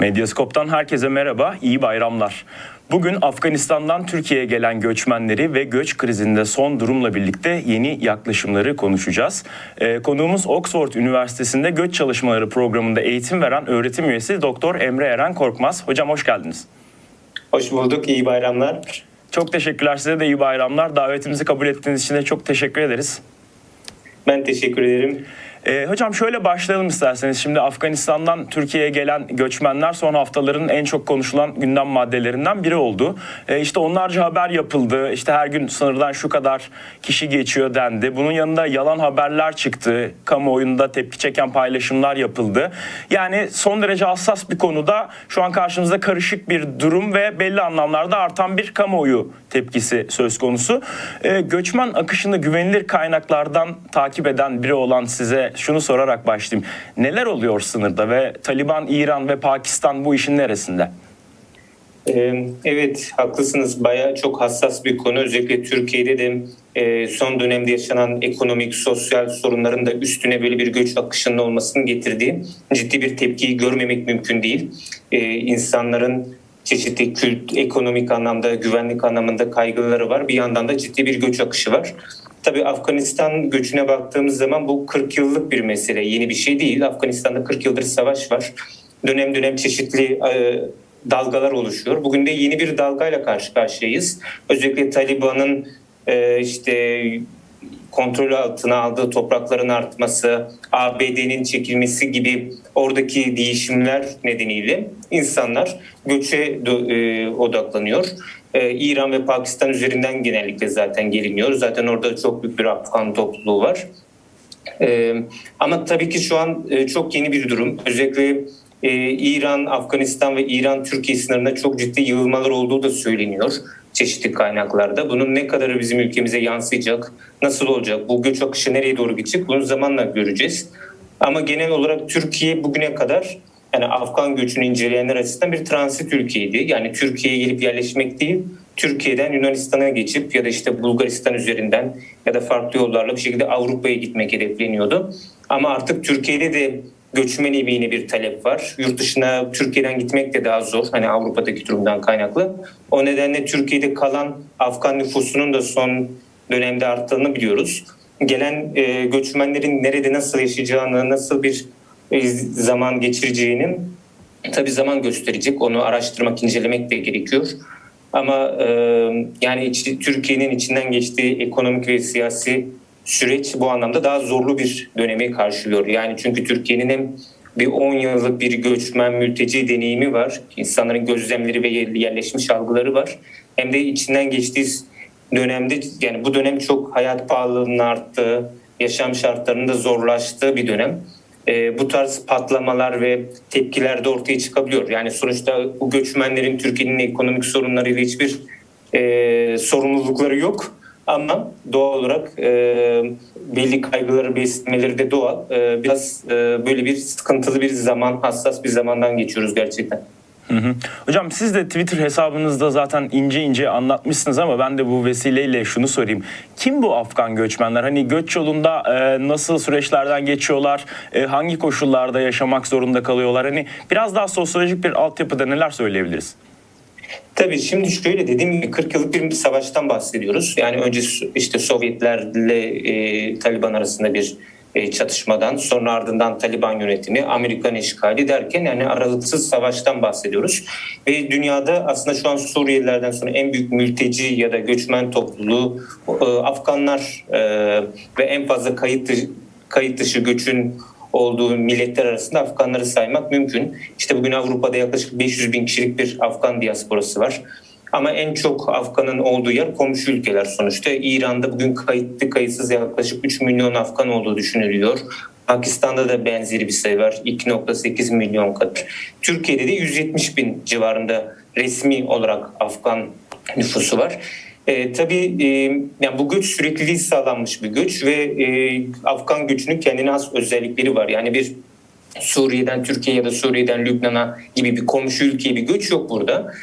Medyaskop'tan herkese merhaba, iyi bayramlar. Bugün Afganistan'dan Türkiye'ye gelen göçmenleri ve göç krizinde son durumla birlikte yeni yaklaşımları konuşacağız. Konuğumuz Oxford Üniversitesi'nde Göç Çalışmaları Programı'nda eğitim veren öğretim üyesi Doktor Emre Eren Korkmaz. Hocam hoş geldiniz. Hoş bulduk, iyi bayramlar. Çok teşekkürler, size de iyi bayramlar. Davetimizi kabul ettiğiniz için de çok teşekkür ederiz. Ben teşekkür ederim. Hocam şöyle başlayalım isterseniz. Şimdi Afganistan'dan Türkiye'ye gelen göçmenler son haftaların en çok konuşulan gündem maddelerinden biri oldu. İşte onlarca haber yapıldı. İşte her gün sınırdan şu kadar kişi geçiyor dendi. Bunun yanında yalan haberler çıktı. Kamuoyunda tepki çeken paylaşımlar yapıldı. Yani son derece hassas bir konuda şu an karşımızda karışık bir durum ve belli anlamlarda artan bir kamuoyu tepkisi söz konusu. Göçmen akışını güvenilir kaynaklardan takip eden biri olan size şunu sorarak başlayayım. Neler oluyor sınırda ve Taliban, İran ve Pakistan bu işin neresinde? Evet, haklısınız. Bayağı çok hassas bir konu. Özellikle Türkiye'de de son dönemde yaşanan ekonomik, sosyal sorunların da üstüne böyle bir göç akışının olmasının getirdiği ciddi bir tepkiyi görmemek mümkün değil. İnsanların çeşitli ekonomik anlamda, güvenlik anlamında kaygıları var. Bir yandan da ciddi bir göç akışı var. Tabii Afganistan göçüne baktığımız zaman bu 40 yıllık bir mesele. Yeni bir şey değil. Afganistan'da 40 yıldır savaş var. Dönem dönem çeşitli dalgalar oluşuyor. Bugün de yeni bir dalgayla karşı karşıyayız. Özellikle Taliban'ın işte kontrol altına aldığı toprakların artması, ABD'nin çekilmesi gibi oradaki değişimler nedeniyle insanlar göçe odaklanıyor. İran ve Pakistan üzerinden genellikle zaten geliniyor. Zaten orada çok büyük bir Afgan topluluğu var. Ama tabii ki şu an çok yeni bir durum. Özellikle İran, Afganistan ve İran-Türkiye sınırında çok ciddi yığılmalar olduğu da söyleniyor çeşitli kaynaklarda. Bunun ne kadarı bizim ülkemize yansıyacak, nasıl olacak, bu göç akışı nereye doğru gidecek bunu zamanla göreceğiz. Ama genel olarak Türkiye bugüne kadar yani Afgan göçünü inceleyenler açısından bir transit ülkeydi. Yani Türkiye'ye gelip yerleşmek değil, Türkiye'den Yunanistan'a geçip ya da işte Bulgaristan üzerinden ya da farklı yollarla bir şekilde Avrupa'ya gitmek hedefleniyordu. Ama artık Türkiye'de de göçmen emeğine bir talep var. Yurt dışına Türkiye'den gitmek de daha zor. Hani Avrupa'daki durumdan kaynaklı. O nedenle Türkiye'de kalan Afgan nüfusunun da son dönemde arttığını biliyoruz. Gelen göçmenlerin nerede nasıl yaşayacağını, nasıl bir zaman geçireceğini tabii zaman gösterecek. Onu araştırmak, incelemek de gerekiyor. Ama yani Türkiye'nin içinden geçtiği ekonomik ve siyasi süreç bu anlamda daha zorlu bir dönemi karşılıyor. Yani çünkü Türkiye'nin hem bir 10 yıllık bir göçmen mülteci deneyimi var. İnsanların gözlemleri ve yerleşmiş algıları var. Hem de içinden geçtiği dönemde yani bu dönem çok hayat pahalılığının arttığı, yaşam şartlarının da zorlaştığı bir dönem. Bu tarz patlamalar ve tepkiler de ortaya çıkabiliyor. Yani sonuçta bu göçmenlerin Türkiye'nin ekonomik sorunlarıyla hiçbir sorumlulukları yok. Ama doğal olarak belli kaygıları beslemeleri de doğal. Biraz böyle bir sıkıntılı bir zaman, hassas bir zamandan geçiyoruz gerçekten. Hocam siz de Twitter hesabınızda zaten ince ince anlatmışsınız ama ben de bu vesileyle şunu sorayım. Kim bu Afgan göçmenler? Hani göç yolunda nasıl süreçlerden geçiyorlar? Hangi koşullarda yaşamak zorunda kalıyorlar? Hani biraz daha sosyolojik bir altyapıda neler söyleyebiliriz? Tabii şimdi şöyle dediğim gibi 40 yıllık bir savaştan bahsediyoruz. Yani önce işte Sovyetlerle Taliban arasında bir çatışmadan sonra ardından Taliban yönetimi, Amerikan işgali derken yani aralıksız savaştan bahsediyoruz. Ve dünyada aslında şu an Suriyelilerden sonra en büyük mülteci ya da göçmen topluluğu Afganlar ve en fazla kayıt dışı göçün olduğu milletler arasında Afganları saymak mümkün. İşte bugün Avrupa'da yaklaşık 500 bin kişilik bir Afgan diasporası var. Ama en çok Afgan'ın olduğu yer komşu ülkeler sonuçta. İran'da bugün kayıtlı kayıtsız yaklaşık 3 milyon Afgan olduğu düşünülüyor. Pakistan'da da benzeri bir sayı var. 2,8 milyon kadar. Türkiye'de de 170 bin civarında resmi olarak Afgan nüfusu var. Tabii yani bu göç sürekliliği sağlanmış bir göç ve Afgan göçünün kendine has özellikleri var. Yani bir Suriye'den Türkiye ya da Suriye'den Lübnan'a gibi bir komşu ülkeye bir göç yok burada.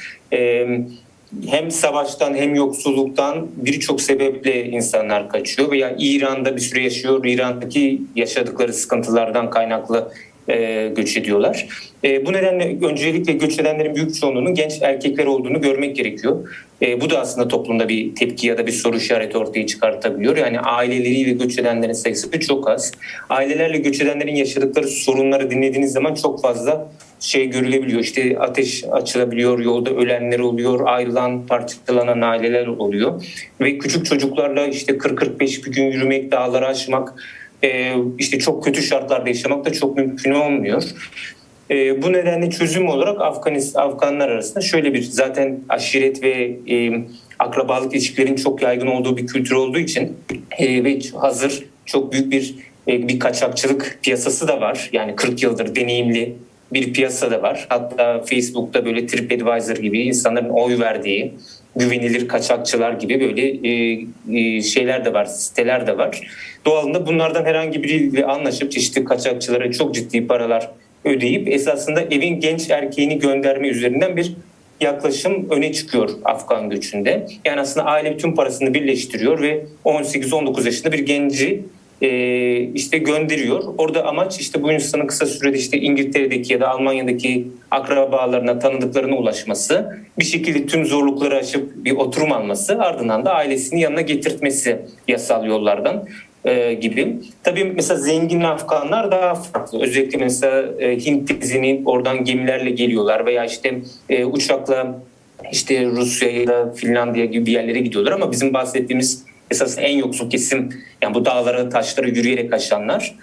Hem savaştan hem yoksulluktan birçok sebeple insanlar kaçıyor veya İran'da bir süre yaşıyor. İran'daki yaşadıkları sıkıntılardan kaynaklı göç ediyorlar. Bu nedenle öncelikle göç edenlerin büyük çoğunluğunun genç erkekler olduğunu görmek gerekiyor. Bu da aslında toplumda bir tepki ya da bir soru işareti ortaya çıkartabiliyor. Yani aileleriyle göç edenlerin sayısı çok az. Ailelerle göç edenlerin yaşadıkları sorunları dinlediğiniz zaman çok fazla şey görülebiliyor. İşte ateş açılabiliyor, yolda ölenler oluyor, ayrılan, parçalanan aileler oluyor. Ve küçük çocuklarla işte 40-45 bir gün yürümek, dağları aşmak, işte çok kötü şartlarda yaşamak da çok mümkün olmuyor. Bu nedenle çözüm olarak Afganlar arasında şöyle bir zaten aşiret ve akrabalık ilişkilerin çok yaygın olduğu bir kültür olduğu için ve hazır çok büyük bir kaçakçılık piyasası da var. Yani 40 yıldır deneyimli bir piyasa da var. Hatta Facebook'ta böyle TripAdvisor gibi insanların oy verdiği güvenilir kaçakçılar gibi böyle şeyler de var, siteler de var. Doğalında bunlardan herhangi biriyle anlaşıp çeşitli kaçakçılara çok ciddi paralar ödeyip esasında evin genç erkeğini gönderme üzerinden bir yaklaşım öne çıkıyor Afgan göçünde. Yani aslında aile bütün parasını birleştiriyor ve 18-19 yaşında bir genci işte gönderiyor. Orada amaç işte bu insanın kısa sürede işte İngiltere'deki ya da Almanya'daki akrabalarına, tanıdıklarına ulaşması, bir şekilde tüm zorlukları aşıp bir oturum alması, ardından da ailesini yanına getirtmesi yasal yollardan gibi. Tabii mesela zengin Afganlar daha farklı. Özellikle mesela Hint oradan gemilerle geliyorlar veya işte uçakla işte Rusya ya da Finlandiya gibi bir yerlere gidiyorlar ama bizim bahsettiğimiz esas en yoksul kesim, yani bu dağlara, taşlara yürüyerek aşanlar.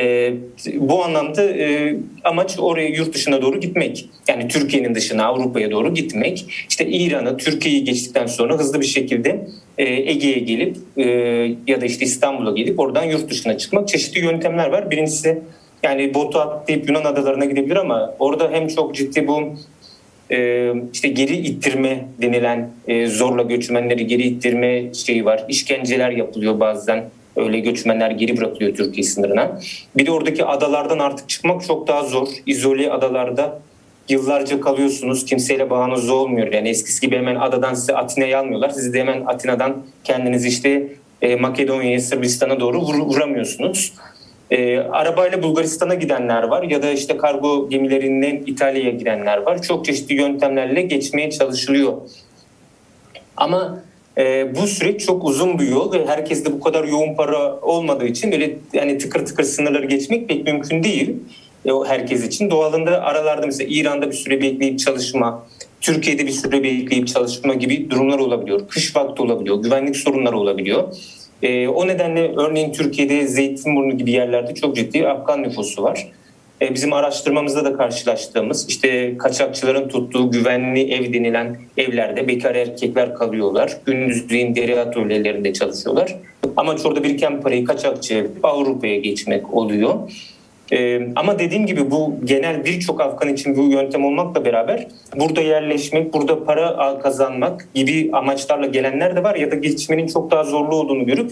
Bu anlamda amaç oraya, yurt dışına doğru gitmek. Yani Türkiye'nin dışına, Avrupa'ya doğru gitmek. İşte İran'ı, Türkiye'yi geçtikten sonra hızlı bir şekilde Ege'ye gelip ya da işte İstanbul'a gelip oradan yurt dışına çıkmak. Çeşitli yöntemler var. Birincisi yani botu atlayıp Yunan adalarına gidebilir ama orada hem çok ciddi bu işte geri ittirme denilen zorla göçmenleri geri ittirme şeyi var. İşkenceler yapılıyor bazen. Öyle göçmenler geri bırakılıyor Türkiye sınırına. Bir de oradaki adalardan artık çıkmak çok daha zor. İzole adalarda yıllarca kalıyorsunuz. Kimseyle bağınız olmuyor. Yani eskisi gibi hemen adadan sizi Atina'ya almıyorlar. Siz de hemen Atina'dan kendiniz işte Makedonya'ya, Sırbistan'a doğru vuramıyorsunuz. Arabayla Bulgaristan'a gidenler var ya da işte kargo gemilerinden İtalya'ya gidenler var. Çok çeşitli yöntemlerle geçmeye çalışılıyor. Ama bu süreç çok uzun bir yol ve herkeste bu kadar yoğun para olmadığı için böyle yani tıkır tıkır sınırları geçmek pek mümkün değil herkes için. Doğalında aralarda mesela İran'da bir süre bekleyip çalışma, Türkiye'de bir süre bekleyip çalışma gibi durumlar olabiliyor. Kış vakti olabiliyor, güvenlik sorunları olabiliyor. O nedenle örneğin Türkiye'de Zeytinburnu gibi yerlerde çok ciddi Afgan nüfusu var. Bizim araştırmamızda da karşılaştığımız işte kaçakçıların tuttuğu güvenli ev denilen evlerde bekar erkekler kalıyorlar. Gündüzleyin deri atölyelerinde çalışıyorlar. Amaç orada biriken parayı kaçakçı yapıp Avrupa'ya geçmek oluyor. Ama dediğim gibi bu genel birçok Afgan için bu yöntem olmakla beraber burada yerleşmek, burada para kazanmak gibi amaçlarla gelenler de var ya da geçmenin çok daha zorlu olduğunu görüp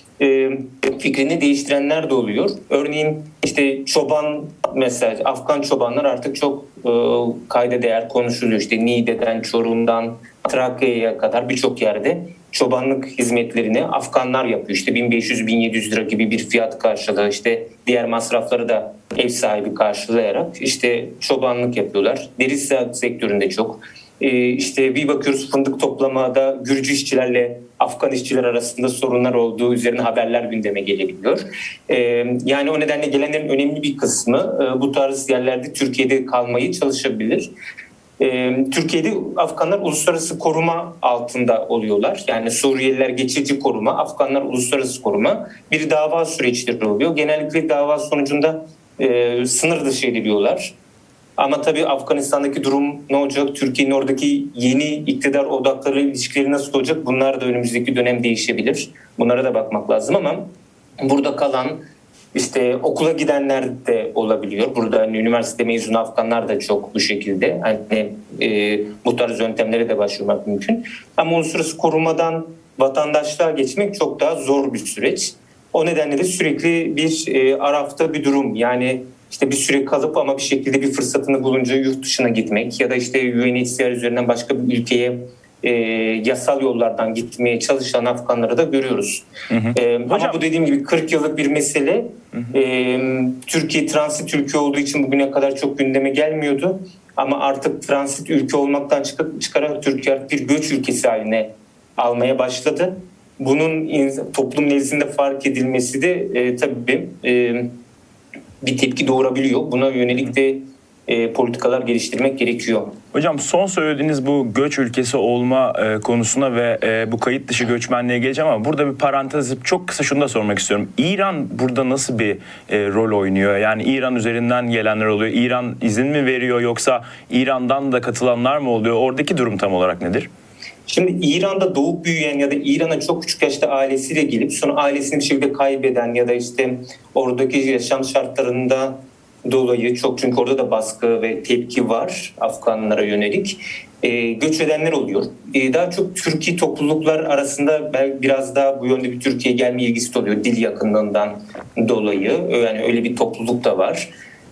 fikrini değiştirenler de oluyor. Örneğin işte çoban mesela Afgan çobanlar artık çok kayda değer konuşuluyor. İşte Niğde'den, Çorum'dan, Trakya'ya kadar birçok yerde çobanlık hizmetlerini Afganlar yapıyor. İşte 1500-1700 lira gibi bir fiyat karşılığı, işte diğer masrafları da ev sahibi karşılayarak işte çobanlık yapıyorlar. Deri sektöründe çok. İşte bir bakıyoruz fındık toplamada Gürcü işçilerle Afgan işçiler arasında sorunlar olduğu üzerine haberler gündeme gelebiliyor. Yani o nedenle gelenlerin önemli bir kısmı bu tarz yerlerde Türkiye'de kalmayı çalışabilir. Türkiye'de Afganlar uluslararası koruma altında oluyorlar. Yani Suriyeliler geçici koruma, Afganlar uluslararası koruma. Bir dava süreçleri oluyor. Genellikle dava sonucunda sınır dışı ediliyorlar. Ama tabii Afganistan'daki durum ne olacak? Türkiye'nin oradaki yeni iktidar odakları ilişkileri nasıl olacak? Bunlar da önümüzdeki dönem değişebilir. Bunlara da bakmak lazım ama burada kalan işte okula gidenler de olabiliyor. Burada hani üniversite mezunu Afganlar da çok bu şekilde. Hani bu tarz yöntemlere de başvurmak mümkün. Ama uluslararası korumadan vatandaşlığa geçmek çok daha zor bir süreç. O nedenle de sürekli bir arafta bir durum. Yani işte bir süre kalıp ama bir şekilde bir fırsatını bulunca yurt dışına gitmek ya da işte UNHCR üzerinden başka bir ülkeye yasal yollardan gitmeye çalışan Afganları da görüyoruz. Ama bu dediğim gibi 40 yıllık bir mesele. Türkiye transit ülke olduğu için bugüne kadar çok gündeme gelmiyordu. Ama artık transit ülke olmaktan çıkarak Türkiye bir göç ülkesi haline almaya başladı. Bunun toplum nezdinde fark edilmesi de tabii bir tepki doğurabiliyor. Buna yönelik de politikalar geliştirmek gerekiyor. Hocam son söylediğiniz bu göç ülkesi olma konusuna ve bu kayıt dışı göçmenliğe geleceğim ama burada bir parantez çok kısa şunu da sormak istiyorum. İran burada nasıl bir rol oynuyor? Yani İran üzerinden gelenler oluyor. İran izin mi veriyor yoksa İran'dan da katılanlar mı oluyor? Oradaki durum tam olarak nedir? Şimdi İran'da doğup büyüyen ya da İran'a çok küçük yaşta ailesiyle gelip sonra ailesini bir şekilde kaybeden ya da işte oradaki yaşam şartlarında dolayı çünkü orada da baskı ve tepki var Afganlara yönelik göç edenler oluyor. Daha çok Türkiye topluluklar arasında biraz daha bu yönde bir Türkiye'ye gelme ilgisi oluyor dil yakınlığından dolayı. Yani öyle bir topluluk da var.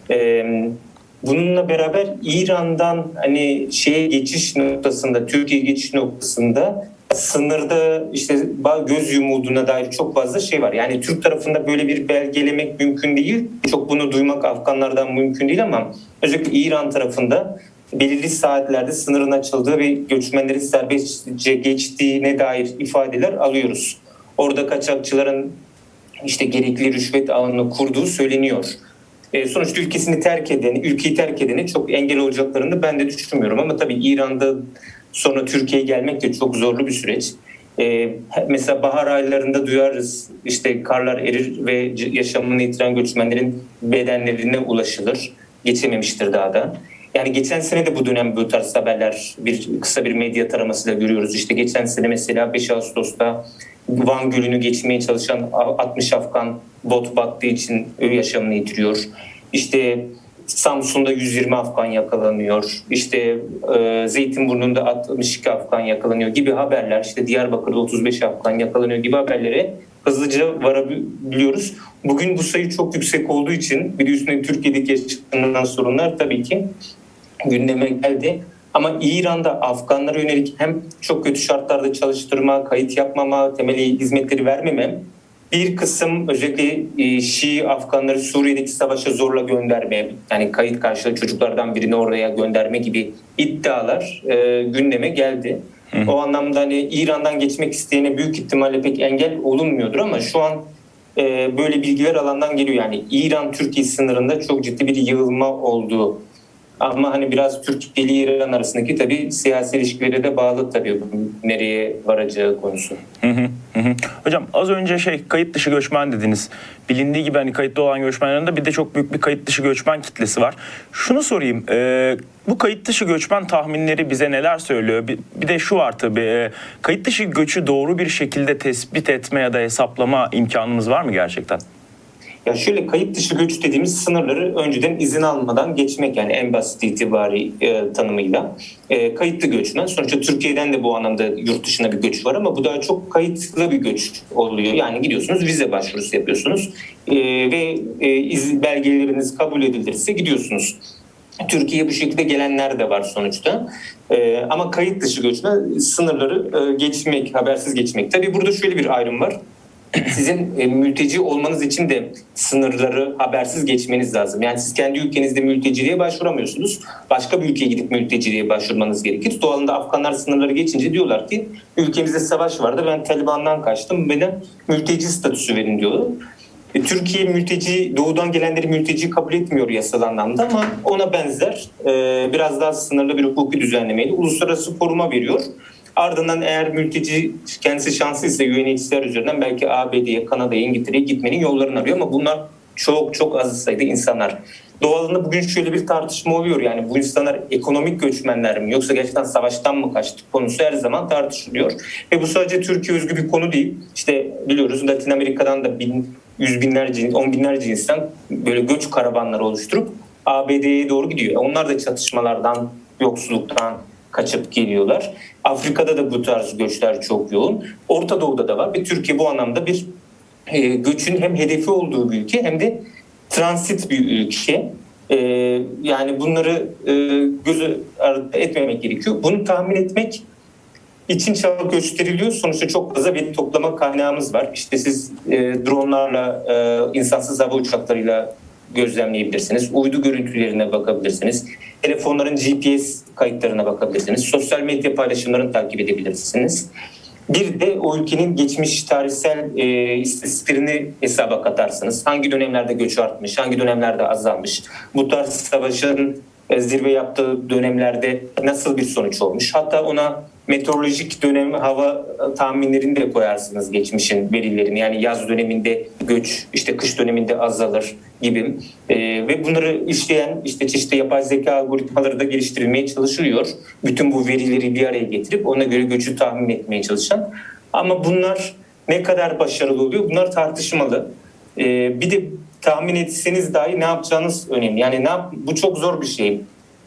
Bununla beraber İran'dan hani geçiş noktasında, Türkiye'ye geçiş noktasında sınırda işte göz yumulduğuna dair çok fazla şey var. Yani Türk tarafında böyle bir belgelemek mümkün değil. Çok bunu duymak Afganlardan mümkün değil ama özellikle İran tarafında belirli saatlerde sınırın açıldığı ve göçmenlerin serbestçe geçtiğine dair ifadeler alıyoruz. Orada kaçakçıların işte gerekli rüşvet ağını kurduğu söyleniyor. Sonuçta ülkeyi terk edeni çok engel olacaklarını ben de düşünmüyorum ama tabii İran'da sonra Türkiye'ye gelmek de çok zorlu bir süreç. Mesela bahar aylarında duyarız işte karlar erir ve yaşamını yitiren göçmenlerin bedenlerine ulaşılır. Geçememiştir daha da. Yani geçen sene de bu dönem bu tarz haberler kısa bir medya taramasıyla görüyoruz. İşte geçen sene mesela 5 Ağustos'ta Van Gölü'nü geçmeye çalışan 60 Afgan bot battığı için yaşamını yitiriyor. İşte Samsun'da 120 Afgan yakalanıyor. İşte Zeytinburnu'nda 62 Afgan yakalanıyor gibi haberler. İşte Diyarbakır'da 35 Afgan yakalanıyor gibi haberlere hızlıca varabiliyoruz. Bugün bu sayı çok yüksek olduğu için bir de üstüne Türkiye'deki yaşanan sorunlar tabii ki gündeme geldi. Ama İran'da Afganlara yönelik hem çok kötü şartlarda çalıştırma, kayıt yapmama, temeli hizmetleri vermeme, bir kısım özellikle Şii Afganları Suriye'deki savaşa zorla gönderme, yani kayıt karşılığı çocuklardan birini oraya gönderme gibi iddialar gündeme geldi. O anlamda hani İran'dan geçmek isteyene büyük ihtimalle pek engel olunmuyordur ama şu an böyle bilgiler alandan geliyor. Yani İran-Türkiye sınırında çok ciddi bir yığılma olduğu. Ama hani biraz Türkiye ile İran arasındaki tabii siyasi ilişkilere de bağlı tabii nereye varacağı konusu. Hocam az önce kayıt dışı göçmen dediniz. Bilindiği gibi hani kayıtlı olan göçmenlerin de bir de çok büyük bir kayıt dışı göçmen kitlesi var. Şunu sorayım. Bu kayıt dışı göçmen tahminleri bize neler söylüyor? Bir de şu var tabii. Kayıt dışı göçü doğru bir şekilde tespit etme ya da hesaplama imkanımız var mı gerçekten? Ya şöyle kayıt dışı göç dediğimiz sınırları önceden izin almadan geçmek yani en basit itibari tanımıyla kayıtlı göçmen. Sonuçta Türkiye'den de bu anlamda yurt dışına bir göç var ama bu daha çok kayıtlı bir göç oluyor. Yani gidiyorsunuz vize başvurusu yapıyorsunuz ve belgeleriniz kabul edilirse gidiyorsunuz. Türkiye'ye bu şekilde gelenler de var sonuçta. Ama kayıt dışı göçmen sınırları geçmek, habersiz geçmek. Tabii burada şöyle bir ayrım var. Sizin mülteci olmanız için de sınırları habersiz geçmeniz lazım. Yani siz kendi ülkenizde mülteciliğe başvuramıyorsunuz. Başka bir ülkeye gidip mülteciliğe başvurmanız gerekir. Doğalında Afganlar sınırları geçince diyorlar ki ülkemizde savaş vardı, ben Taliban'dan kaçtım, bana mülteci statüsü verin diyorlar. Türkiye doğudan gelenleri mülteci kabul etmiyor yasal anlamda ama ona benzer biraz daha sınırlı bir hukuki düzenlemeyle uluslararası koruma veriyor. Ardından eğer mülteci kendisi şanslıysa UNHCR üzerinden belki ABD'ye, Kanada'ya, İngiltere'ye gitmenin yollarını arıyor ama bunlar çok çok az sayıda insanlar. Doğalında bugün şöyle bir tartışma oluyor, yani bu insanlar ekonomik göçmenler mi yoksa gerçekten savaştan mı kaçtı konusu her zaman tartışılıyor. Ve bu sadece Türkiye özgü bir konu değil. İşte biliyoruz Latin Amerika'dan da on binlerce insan böyle göç karavanları oluşturup ABD'ye doğru gidiyor. Onlar da çatışmalardan, yoksulluktan kaçıp geliyorlar. Afrika'da da bu tarz göçler çok yoğun. Orta Doğu'da da var ve Türkiye bu anlamda bir göçün hem hedefi olduğu bir ülke hem de transit bir ülke. Yani bunları göz ardı etmemek gerekiyor. Bunu tahmin etmek için çaba gösteriliyor. Sonuçta çok fazla veri toplama kaynağımız var. İşte siz dronlarla, insansız hava uçaklarıyla gözlemleyebilirsiniz. Uydu görüntülerine bakabilirsiniz. Telefonların GPS kayıtlarına bakabilirsiniz. Sosyal medya paylaşımlarını takip edebilirsiniz. Bir de o ülkenin geçmiş tarihsel istatistiklerini hesaba katarsınız. Hangi dönemlerde göç artmış, hangi dönemlerde azalmış. Bu tarz savaşın zirve yaptığı dönemlerde nasıl bir sonuç olmuş. Hatta ona meteorolojik dönem hava tahminlerini de koyarsınız geçmişin verilerini. Yani yaz döneminde göç, işte kış döneminde azalır gibi. Ve bunları işleyen işte çeşitli yapay zeka algoritmaları da geliştirilmeye çalışılıyor. Bütün bu verileri bir araya getirip ona göre göçü tahmin etmeye çalışan. Ama bunlar ne kadar başarılı oluyor? Bunlar tartışmalı. Bir de tahmin etseniz dahi ne yapacağınız önemli. Yani bu çok zor bir şey.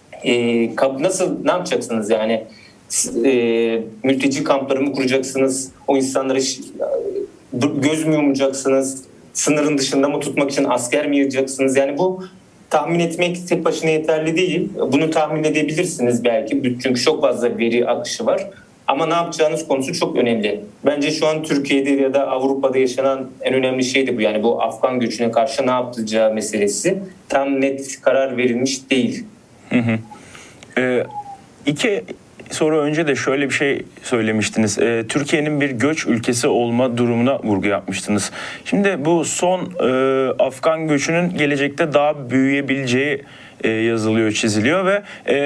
Ne yapacaksınız yani? Mülteci kampları mı kuracaksınız? O insanları göz mü yumacaksınız? Sınırın dışında mı tutmak için asker mi yığacaksınız? Yani bu tahmin etmek tek başına yeterli değil. Bunu tahmin edebilirsiniz belki. Çünkü çok fazla veri akışı var. Ama ne yapacağınız konusu çok önemli. Bence şu an Türkiye'de ya da Avrupa'da yaşanan en önemli şey de bu. Yani bu Afgan göçüne karşı ne yapılacağı meselesi tam net karar verilmiş değil. İki soru önce de şöyle bir şey söylemiştiniz. Türkiye'nin bir göç ülkesi olma durumuna vurgu yapmıştınız. Şimdi bu son Afgan göçünün gelecekte daha büyüyebileceği yazılıyor, çiziliyor ve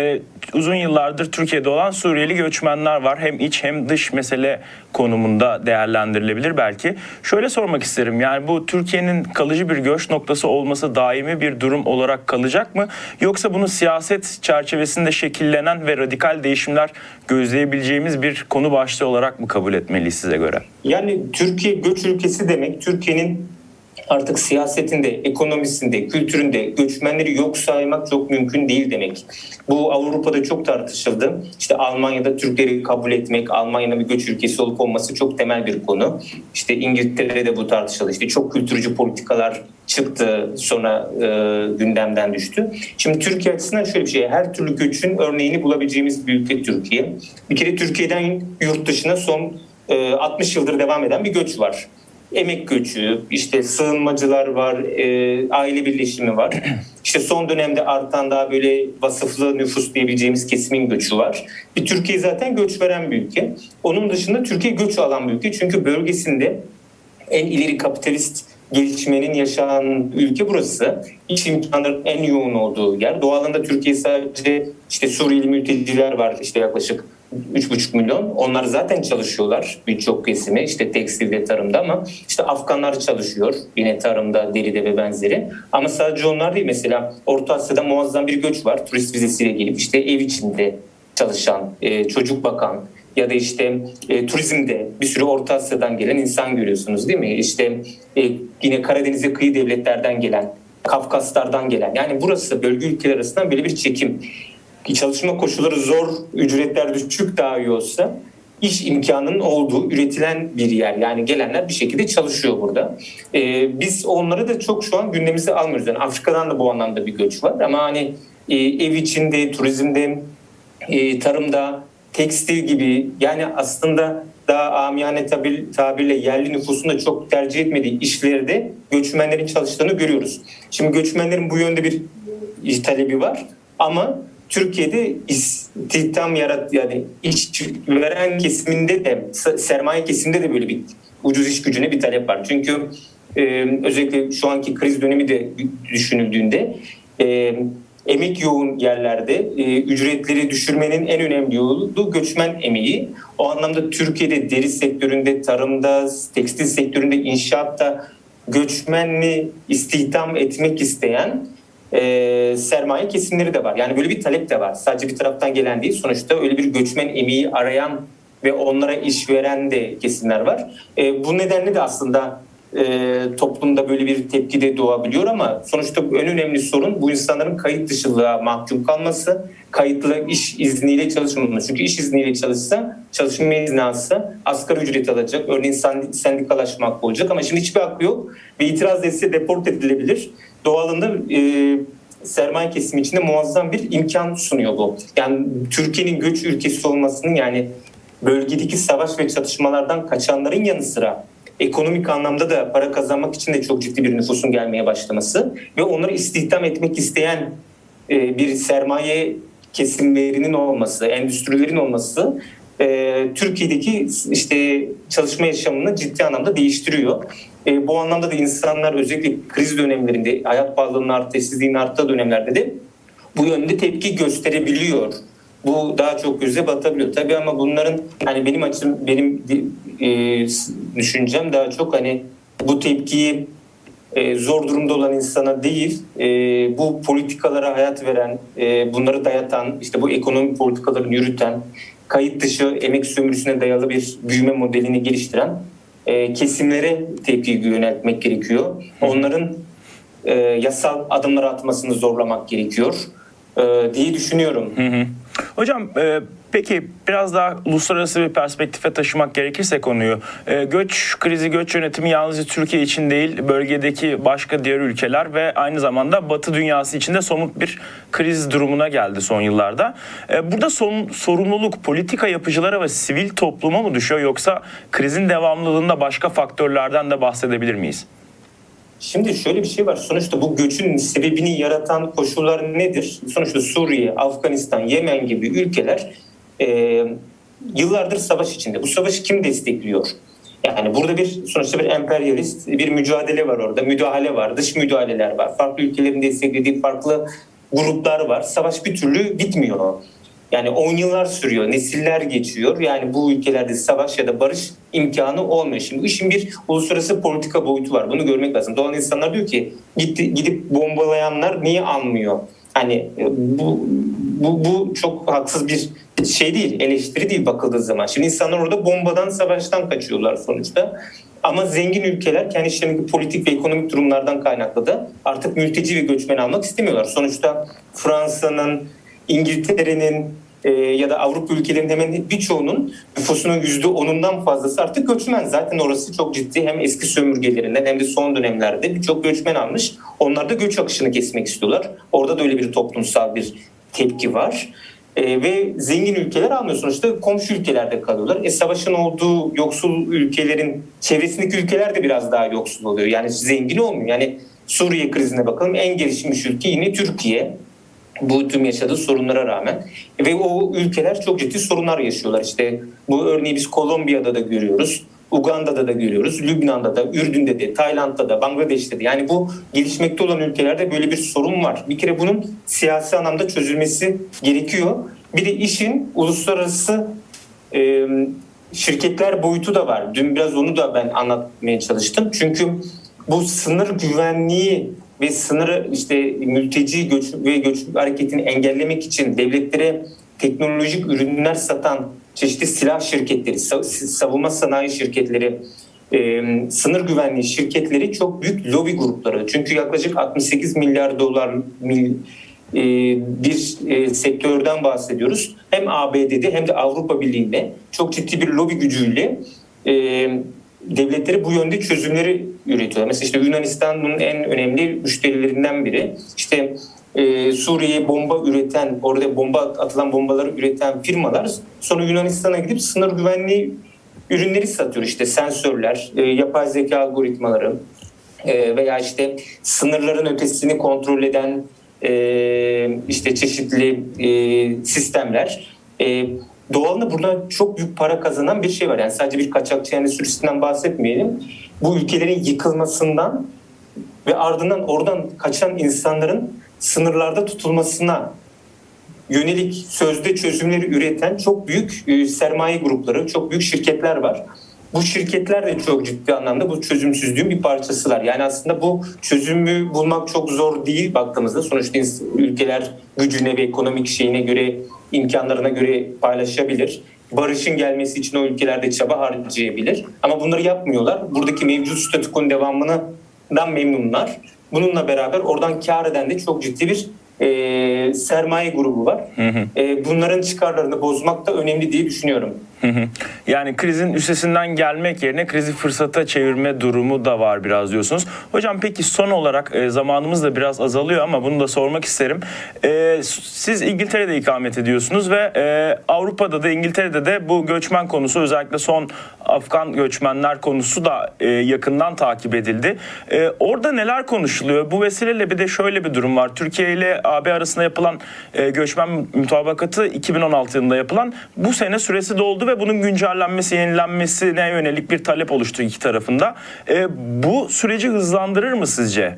uzun yıllardır Türkiye'de olan Suriyeli göçmenler var. Hem iç hem dış mesele konumunda değerlendirilebilir belki. Şöyle sormak isterim. Yani bu Türkiye'nin kalıcı bir göç noktası olması daimi bir durum olarak kalacak mı? Yoksa bunu siyaset çerçevesinde şekillenen ve radikal değişimler gözleyebileceğimiz bir konu başlığı olarak mı kabul etmeliyiz size göre? Yani Türkiye göç ülkesi demek, Türkiye'nin artık siyasetinde, ekonomisinde, kültüründe göçmenleri yok saymak çok mümkün değil demek. Bu Avrupa'da çok tartışıldı. İşte Almanya'da Türkleri kabul etmek, Almanya'nın bir göç ülkesi olup olması çok temel bir konu. İşte İngiltere'de bu tartışıldı. İşte çok kültürcü politikalar çıktı, sonra gündemden düştü. Şimdi Türkiye açısından şöyle bir şey, her türlü göçün örneğini bulabileceğimiz bir ülke Türkiye. Bir kere Türkiye'den yurt dışına son 60 yıldır devam eden bir göç var. Emek göçü, işte sığınmacılar var, aile birleşimi var. İşte son dönemde artan daha böyle vasıflı nüfus diyebileceğimiz kesimin göçü var. Türkiye zaten göç veren bir ülke. Onun dışında Türkiye göç alan bir ülke. Çünkü bölgesinde en ileri kapitalist gelişmenin yaşanan ülke burası. İş imkanlarının en yoğun olduğu yer. Doğalında Türkiye sadece işte Suriyeli mülteciler var, işte yaklaşık 3,5 milyon. Onlar zaten çalışıyorlar birçok kesimi, işte tekstilde, tarımda, ama işte Afganlar çalışıyor yine tarımda, deride ve benzeri. Ama sadece onlar değil, mesela Orta Asya'da muazzam bir göç var. Turist vizesiyle gelip işte ev içinde çalışan, çocuk bakan ya da işte turizmde bir sürü Orta Asya'dan gelen insan görüyorsunuz değil mi? İşte yine Karadeniz'e kıyı devletlerden gelen, Kafkaslardan gelen. Yani burası bölge ülkeler arasında böyle bir çekim. Çalışma koşulları zor, ücretler düşük dahi olsa iş imkanının olduğu, üretilen bir yer. Yani gelenler bir şekilde çalışıyor burada. Biz onları da çok şu an gündemimize almıyoruz. Yani Afrika'dan da bu anlamda bir göç var. Ama hani ev içinde, turizmde, tarımda, tekstil gibi, yani aslında daha amiyane tabirle yerli nüfusun da çok tercih etmediği işlerde göçmenlerin çalıştığını görüyoruz. Şimdi göçmenlerin bu yönde bir talebi var ama Türkiye'de istihdam yani iş veren kesiminde de, sermaye kesiminde de böyle bir ucuz iş gücüne bir talep var. Çünkü özellikle şu anki kriz dönemi de düşünüldüğünde emek yoğun yerlerde ücretleri düşürmenin en önemli yolu göçmen emeği. O anlamda Türkiye'de deri sektöründe, tarımda, tekstil sektöründe, inşaatta göçmenli istihdam etmek isteyen sermaye kesimleri de var. Yani böyle bir talep de var. Sadece bir taraftan gelen değil. Sonuçta öyle bir göçmen emeği arayan ve onlara iş veren de kesimler var. Bu nedenle de aslında toplumda böyle bir tepki de doğabiliyor ama sonuçta en önemli sorun bu insanların kayıt dışılığa mahkum kalması, kayıtlı iş izniyle çalışmaması. Çünkü iş izniyle çalışsa, çalışma izni alsa asgari ücret alacak. Örneğin sendikalaşma hakkı olacak ama şimdi hiçbir hakkı yok ve itiraz etse deport edilebilir. Doğalında sermaye kesimi içinde muazzam bir imkan sunuyor bu. Yani Türkiye'nin göç ülkesi olmasının, yani bölgedeki savaş ve çatışmalardan kaçanların yanı sıra ekonomik anlamda da para kazanmak için de çok ciddi bir nüfusun gelmeye başlaması ve onları istihdam etmek isteyen bir sermaye kesimlerinin olması, endüstrilerin olması Türkiye'deki işte çalışma yaşamını ciddi anlamda değiştiriyor. Bu anlamda da insanlar özellikle kriz dönemlerinde, hayat pahalılığının arttığı, işsizliğin arttığı dönemlerde de bu yönde tepki gösterebiliyor. Bu daha çok göze batabiliyor. Tabii ama bunların hani benim düşüncem daha çok hani bu tepkiyi zor durumda olan insana değil, bu politikalara hayat veren, bunları dayatan, işte bu ekonomik politikalarını yürüten, kayıt dışı emek sömürüsüne dayalı bir büyüme modelini geliştiren kesimlere tepki yöneltmek gerekiyor. Onların yasal adımlar atmasını zorlamak gerekiyor diye düşünüyorum. Hocam peki biraz daha uluslararası bir perspektife taşımak gerekirse konuyu, göç krizi, göç yönetimi yalnızca Türkiye için değil, bölgedeki başka diğer ülkeler ve aynı zamanda Batı dünyası için de somut bir kriz durumuna geldi son yıllarda. Burada sorumluluk politika yapıcılara ve sivil topluma mı düşüyor, yoksa krizin devamlılığında başka faktörlerden de bahsedebilir miyiz? Şimdi şöyle bir şey var. Sonuçta bu göçün sebebini yaratan koşullar nedir? Sonuçta Suriye, Afganistan, Yemen gibi ülkeler yıllardır savaş içinde. Bu savaşı kim destekliyor? Yani burada sonuçta bir emperyalist bir mücadele var orada. Müdahale var, dış müdahaleler var. Farklı ülkelerin desteklediği farklı gruplar var. Savaş bir türlü bitmiyor. Yani 10 yıllar sürüyor, nesiller geçiyor. Yani bu ülkelerde savaş ya da barış imkanı olmuyor. Şimdi işin bir uluslararası politika boyutu var. Bunu görmek lazım. Doğal insanlar diyor ki gidip bombalayanlar niye almıyor? Hani bu çok haksız bir şey değil, eleştiri değil bakıldığı zaman. Şimdi insanlar orada bombadan, savaştan kaçıyorlar sonuçta. Ama zengin ülkeler kendi işlerindeki politik ve ekonomik durumlardan kaynaklı da artık mülteci ve göçmen almak istemiyorlar. Sonuçta Fransa'nın, İngiltere'nin ya da Avrupa ülkelerinin hemen birçoğunun nüfusunun %10'undan fazlası artık göçmen. Zaten orası çok ciddi, hem eski sömürgelerinden hem de son dönemlerde birçok göçmen almış. Onlar da göç akışını kesmek istiyorlar. Orada da öyle bir toplumsal bir tepki var. Ve zengin ülkeler almıyor, sonuçta komşu ülkelerde kalıyorlar. Savaşın olduğu yoksul ülkelerin çevresindeki ülkeler de biraz daha yoksul oluyor. Yani zengin olmuyor. Yani Suriye krizine bakalım, en gelişmiş ülke yine Türkiye. Bu tüm yaşadığı sorunlara rağmen ve o ülkeler çok ciddi sorunlar yaşıyorlar. İşte bu örneği biz Kolombiya'da da görüyoruz, Uganda'da da görüyoruz, Lübnan'da da, Ürdün'de de, Tayland'da da, Bangladeş'te de. Yani bu gelişmekte olan ülkelerde böyle bir sorun var. Bir kere bunun siyasi anlamda çözülmesi gerekiyor. Bir de işin uluslararası şirketler boyutu da var. Dün biraz onu da ben anlatmaya çalıştım. Çünkü bu sınır güvenliği ve sınırı işte mülteci göç hareketini engellemek için devletlere teknolojik ürünler satan çeşitli silah şirketleri, savunma sanayi şirketleri, sınır güvenliği şirketleri çok büyük lobi grupları. Çünkü yaklaşık 68 milyar dolar bir sektörden bahsediyoruz. Hem ABD'de hem de Avrupa Birliği'nde çok ciddi bir lobi gücüyle devletleri bu yönde çözümleri üretiyor. Mesela işte Yunanistan bunun en önemli müşterilerinden biri. İşte Suriye'ye bomba üreten, orada atılan bombaları üreten firmalar sonra Yunanistan'a gidip sınır güvenliği ürünleri satıyor. İşte sensörler, yapay zeka algoritmaları veya işte sınırların ötesini kontrol eden işte çeşitli sistemler. Doğalında burada çok büyük para kazanan bir şey var. Yani sadece bir kaçakçı endüstrisinden bahsetmeyelim. Bu ülkelerin yıkılmasından ve ardından oradan kaçan insanların sınırlarda tutulmasına yönelik sözde çözümleri üreten çok büyük sermaye grupları, çok büyük şirketler var. Bu şirketler de çok ciddi anlamda bu çözümsüzlüğün bir parçasılar. Yani aslında bu çözümü bulmak çok zor değil baktığımızda. Sonuçta ülkeler gücüne ve ekonomik şeyine göre, imkanlarına göre paylaşabilir. Barışın gelmesi için o ülkelerde çaba harcayabilir. Ama bunları yapmıyorlar. Buradaki mevcut statükonun devamından memnunlar. Bununla beraber oradan kar eden de çok ciddi bir sermaye grubu var. Bunların çıkarlarını bozmak da önemli diye düşünüyorum. Yani krizin üstesinden gelmek yerine krizi fırsata çevirme durumu da var biraz diyorsunuz. Hocam peki son olarak zamanımız da biraz azalıyor ama bunu da sormak isterim. Siz İngiltere'de ikamet ediyorsunuz ve Avrupa'da da İngiltere'de de bu göçmen konusu, özellikle son Afgan göçmenler konusu da yakından takip edildi. Orada neler konuşuluyor? Bu vesileyle bir de şöyle bir durum var. Türkiye ile AB arasında yapılan göçmen mutabakatı 2016 yılında yapılan, bu sene süresi doldu ve bunun güncellenmesi, yenilenmesine yönelik bir talep oluştu iki tarafında. Bu süreci hızlandırır mı sizce?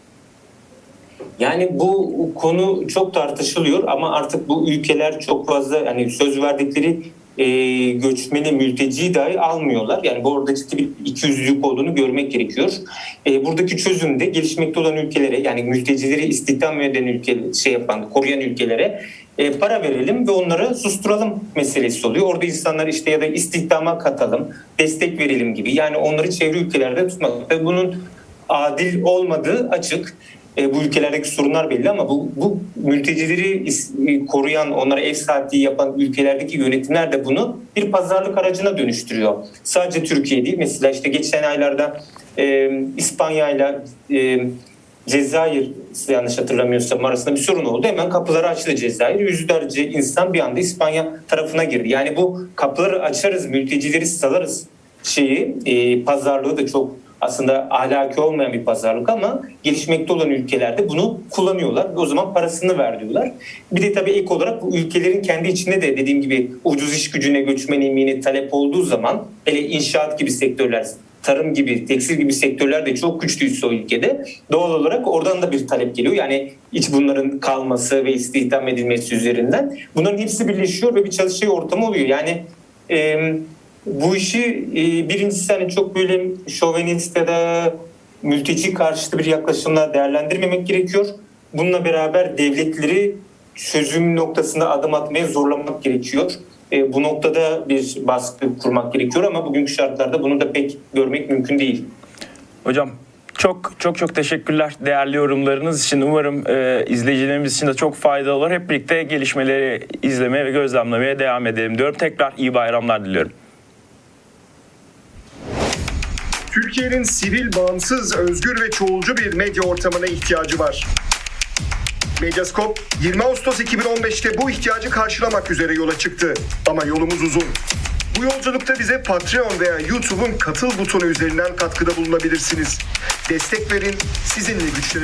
Yani bu konu çok tartışılıyor ama artık bu ülkeler çok fazla yani söz verdikleri göçmeni, mülteciyi dahi almıyorlar. Yani bu orada ciddi bir ikiyüzlülük olduğunu görmek gerekiyor. Buradaki çözüm de gelişmekte olan ülkelere, yani mültecileri istihdam eden koruyan ülkelere para verelim ve onları susturalım meselesi oluyor. Orada insanlar işte ya da istihdama katalım, destek verelim gibi. Yani onları çevre ülkelerde tutmak. Ve bunun adil olmadığı açık. Bu ülkelerdeki sorunlar belli ama bu mültecileri koruyan, onlara ev sahipliği yapan ülkelerdeki yönetimler de bunu bir pazarlık aracına dönüştürüyor. Sadece Türkiye değil. Mesela işte geçen aylarda İspanya ile Cezayir, yanlış hatırlamıyorsam, arasında bir sorun oldu. Hemen kapıları açtı Cezayir. Yüzlerce insan bir anda İspanya tarafına girdi. Yani bu kapıları açarız, mültecileri salarız pazarlığı da çok aslında ahlaki olmayan bir pazarlık ama gelişmekte olan ülkelerde bunu kullanıyorlar ve o zaman parasını ver diyorlar. Bir de tabii ek olarak bu ülkelerin kendi içinde de dediğim gibi ucuz iş gücüne, göçmen emeğine talep olduğu zaman, hele inşaat gibi sektörler, tarım gibi, tekstil gibi sektörler de çok güçlüyse o ülkede, doğal olarak oradan da bir talep geliyor. Yani hiç bunların kalması ve istihdam edilmesi üzerinden bunların hepsi birleşiyor ve bir çalışma ortamı oluyor. Yani bu işi birincisi hani çok böyle şovenist ya da mülteci karşıtı bir yaklaşımla değerlendirmemek gerekiyor. Bununla beraber devletleri çözüm noktasında adım atmaya zorlamak gerekiyor. Bu noktada bir baskı kurmak gerekiyor ama bugünkü şartlarda bunu da pek görmek mümkün değil. Hocam çok teşekkürler değerli yorumlarınız için. Umarım izleyicilerimiz için de çok faydalı olur. Hep birlikte gelişmeleri izlemeye ve gözlemlemeye devam edelim diyorum. Tekrar iyi bayramlar diliyorum. Türkiye'nin sivil, bağımsız, özgür ve çoğulcu bir medya ortamına ihtiyacı var. Medyascope 20 Ağustos 2015'te bu ihtiyacı karşılamak üzere yola çıktı. Ama yolumuz uzun. Bu yolculukta bize Patreon veya YouTube'un katıl butonu üzerinden katkıda bulunabilirsiniz. Destek verin, sizinle güçlenelim.